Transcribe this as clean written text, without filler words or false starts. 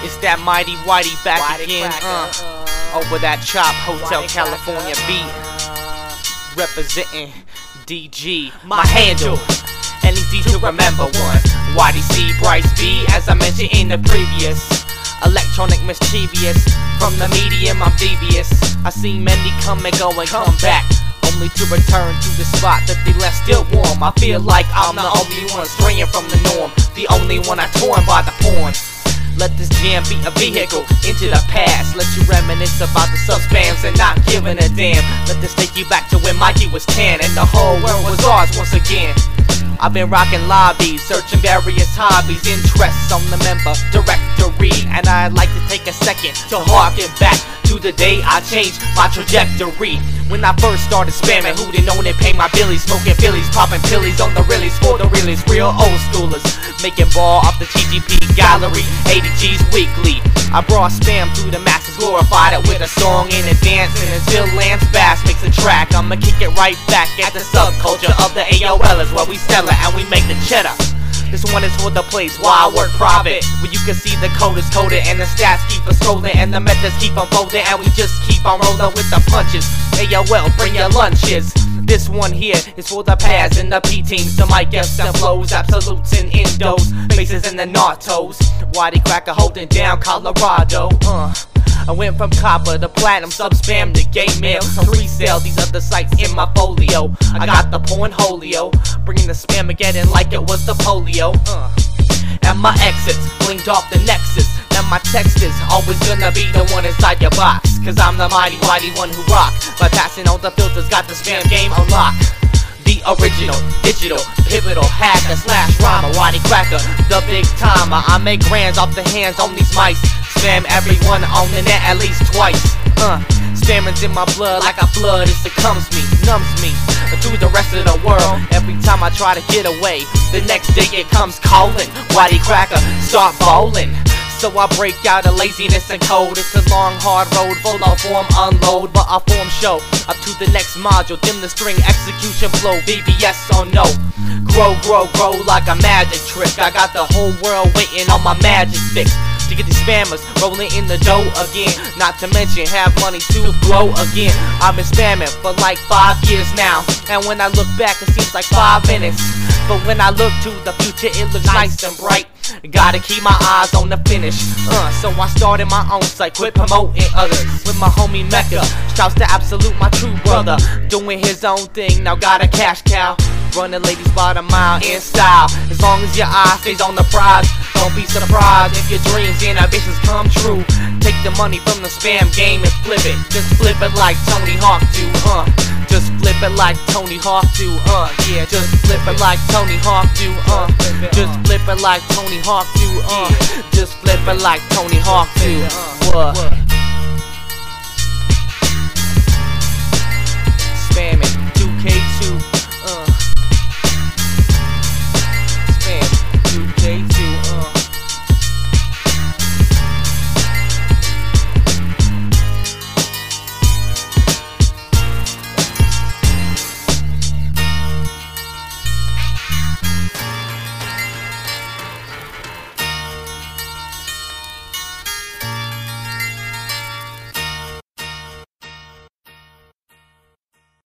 It's that mighty whitey back again, over that Chop Hotel California beat, representing DG, my handle, and easy to remember one. Whitey C, Bryce B, as I mentioned in the previous. Electronic mischievous, from the medium I'm devious. I see many come and go and come back, only to return to the spot that they left still warm. I feel like I'm the only one straying from the norm, the only one I torn by the porn. Let this jam be a vehicle into the past. Let you reminisce about the sub-spams and not giving a damn. Let this take you back to when Mikey was 10 and the whole world was ours once again. I've been rocking lobbies, searching various hobbies, interests on the member directory, and I'd like to take a second to harken back to the day I changed my trajectory. When I first started spamming, who didn't know they pay my billies, smoking Phillies, popping pillies on the reallys for the realies, real old schoolers, making ball off the TGP gallery, 80 G's weekly. I brought spam through the masses, glorified it with a song and a dance, and until Lance Bass makes a track, I'ma kick it right back at the subculture of the AOLers, where we sell it and we make the cheddar. This one is for the place where I work private, where you can see the code is coded and the stats keep us scrolling and the methods keep unfolding, and we just keep on rolling with the punches. AOL, bring your lunches. This one here is for the pads and the P-teams, the mic F's and flows, absolutes and endos, bases and the nartos. Whitey Cracker holding down Colorado. I went from copper to platinum, sub-spam to gay mail, to resale these other sites in my folio. I got the pornholio, bringing the spamageddon like it was the polio. And my exits blinked off the nexus. Now my text is always gonna be the one inside your box, cause I'm the mighty whitey one who rock. By passing all the filters, got the spam game unlocked. The original, digital, pivotal, hacker slash rhymer, Whitey Cracker, the big timer. I make grands off the hands on these mice. Spam everyone on the net at least twice. Spamming's in my blood like a flood. It succumbs me, numbs me to the rest of the world. Every time I try to get away, the next day it comes calling. Whitey Cracker, start bowling. So I break out of laziness and cold. It's a long hard road full of form unload, but I form show up to the next module. Dim the string, execution flow, BBS or no. Grow, grow, grow like a magic trick. I got the whole world waiting on my magic fix to get these spammers rolling in the dough again. Not to mention have money to blow again. I've been spamming for like 5 years now, and when I look back it seems like 5 minutes. But when I look to the future it looks nice and bright. Gotta keep my eyes on the finish. So I started my own site, quit promoting others. With my homie Mecca, shouts to Absolute, my true brother, doing his own thing, now got a cash cow. Running ladies by the mile in style. As long as your eye stays on the prize, don't be surprised if your dreams and ambitions come true. Take the money from the spam game and flip it. Just flip it like Tony Hawk do, Just flip it like Tony Hawk do, yeah. Just flip it like Tony Hawk do, Just flip it like Tony Hawk do, Just flip it like Tony Hawk do,